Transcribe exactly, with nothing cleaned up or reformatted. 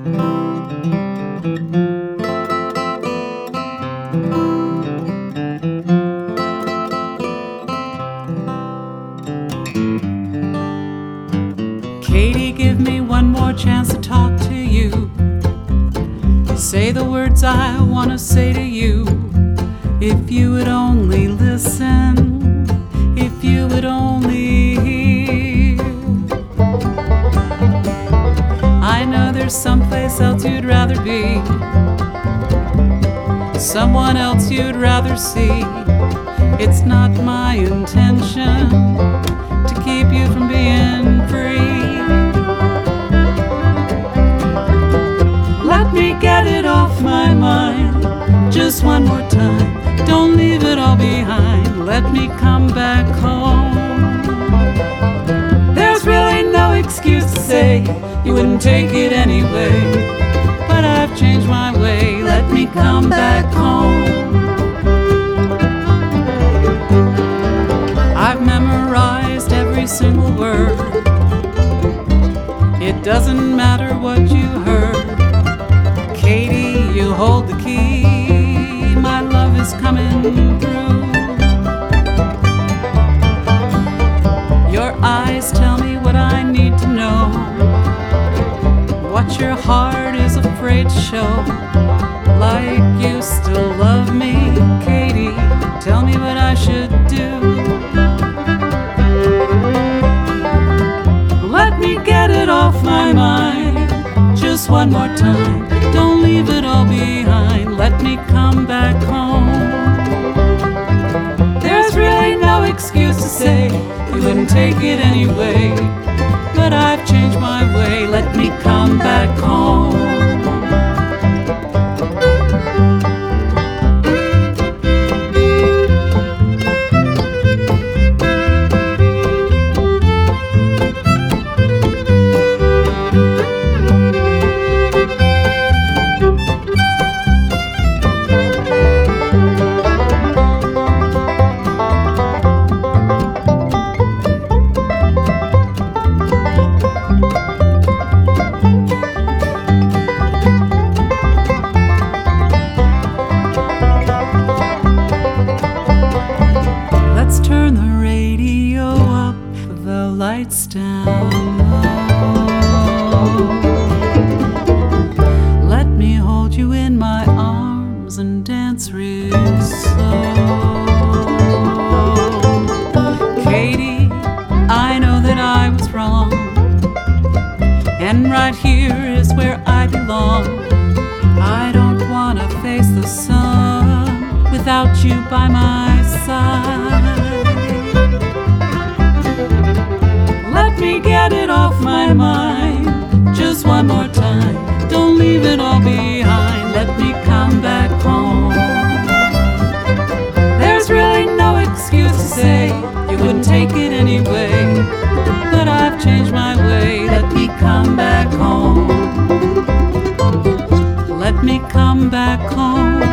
Katie, give me one more chance to talk to you. Say the words I want to say to you. If you would only listen, if you would only hear. I know there's someplace else you'd rather be, someone else you'd rather see. It's not my intention to keep you from being free. Let me get it off my mind just one more time. Don't leave it all behind. Let me come back home. There's really no excuse to say you wouldn't take it anyway, but I've changed my way. Let me come back home. I've memorized every single word. It doesn't matter what you heard. Katie, you hold the key. My love is coming through. Your eyes tell me what I need to know, what your heart is afraid to show. Like you still love me, Katie, tell me what I should do. Let me get it off my mind just one more time. Don't leave it all behind. Let me come back home. There's really no excuse to say you wouldn't take it anyway, but I've changed my way. Let me come back home. Lights down low. Let me hold you in my arms and dance real slow. Katie, I know that I was wrong, and right here is where I belong. I don't wanna face the sun without you by my side. Let me get it off my mind just one more time. Don't leave it all behind. Let me come back home. There's really no excuse to say you wouldn't take it anyway, but I've changed my way. Let me come back home. Let me come back home.